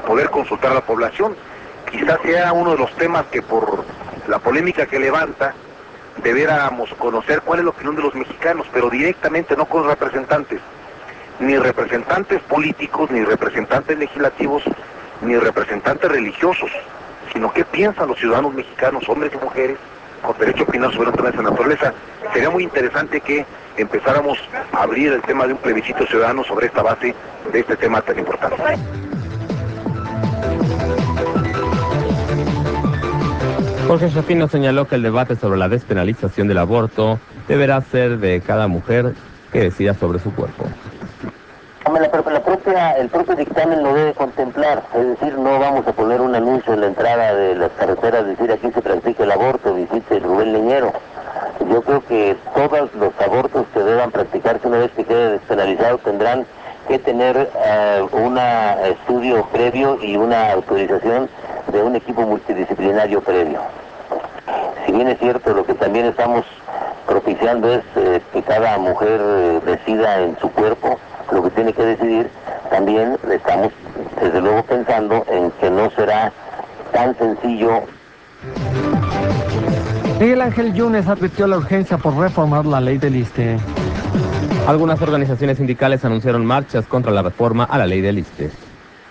poder consultar a la población. Quizás sea uno de los temas que por la polémica que levanta, debiéramos conocer cuál es la opinión de los mexicanos, pero directamente, no con representantes, ni representantes políticos, ni representantes legislativos, ni representantes religiosos, sino qué piensan los ciudadanos mexicanos, hombres y mujeres, con derecho a opinar sobre temas de esa naturaleza. Sería muy interesante que empezáramos a abrir el tema de un plebiscito ciudadano sobre esta base de este tema tan importante. Jorge Shafino señaló que el debate sobre la despenalización del aborto deberá ser de cada mujer que decida sobre su cuerpo. El propio dictamen lo debe contemplar, es decir, no vamos a poner un anuncio en la entrada de las carreteras, decir aquí se practica el aborto, visite Rubén Leñero. Yo creo que todos los abortos que deban practicarse una vez que quede despenalizado tendrán que tener un estudio previo y una autorización de un equipo multidisciplinario previo. Si bien es cierto, lo que también estamos propiciando es que cada mujer decida en su cuerpo lo que tiene que decidir, también estamos desde luego pensando en que no será tan sencillo. Miguel Ángel Yunes advirtió la urgencia por reformar la ley del ISSSTE. Algunas organizaciones sindicales anunciaron marchas contra la reforma a la ley del ISSSTE.